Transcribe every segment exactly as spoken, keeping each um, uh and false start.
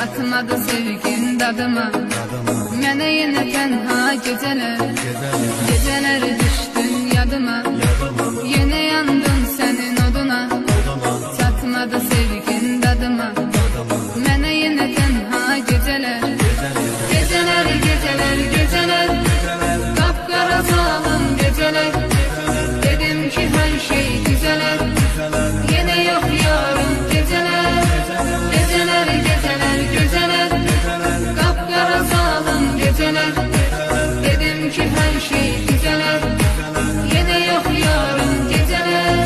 çatmadı sevgin dadıma. Mənə yenə tənha gecələr, gecələr düşdün yadıma. Yenə yandın sənin oduna, çatmadı sevgin dadıma. Mənə yenə tənha gecələr, gecələr, gecələr, gecələr, qapqara zalım gecələr. Dedim ki hər şey düzələr, yenə yox yarım gecələr. Gecələr, gecələr, gecələr, qapqara zalım gecələr. Dedim ki hər şey düzələr, yenə yox yarım gecələr.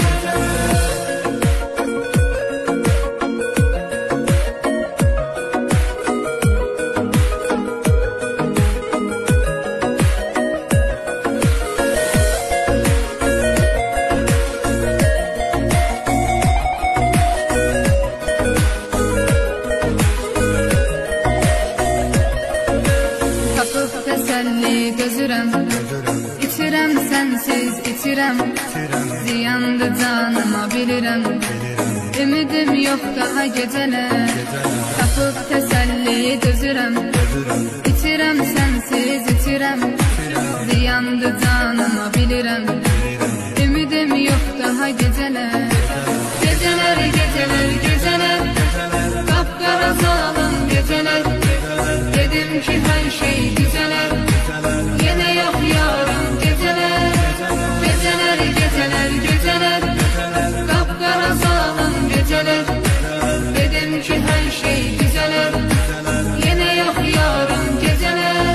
Tapıb təsəlli gözürəm, İçirəm sənsiz içirəm, ziyandı canıma bilirəm. Ümidim yox daha gecələr, tapıb təsəlli gözürəm, İçirəm sənsiz içirəm, ziyandı canıma bilirəm. Ümidim yox daha gecələr, gecələr, gecələr, gecələr, qapqara zalım gecələr. Dedim ki hər şey düzələr, yenə yox yarım gecələr. Gecələr, gecələr, gecələr, qapqara zalım gecələr. Dedim ki hər şey düzələr, yenə yox yarım gecələr.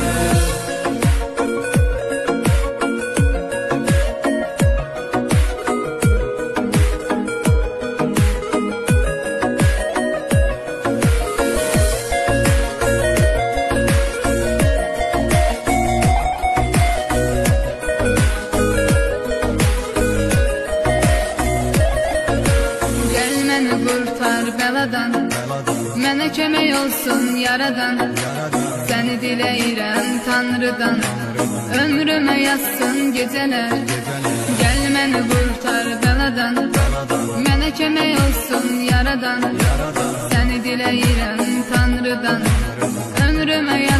Qurtar bəladan, mənə kömək olsun yaradan. Səni diləyirəm Tanrıdan, ömrümə yazsın gecələr. Gəl məni qurtar bəladan, mənə kömək olsun yaradan. Səni diləyirəm Tanrıdan, ömrümə yazsın.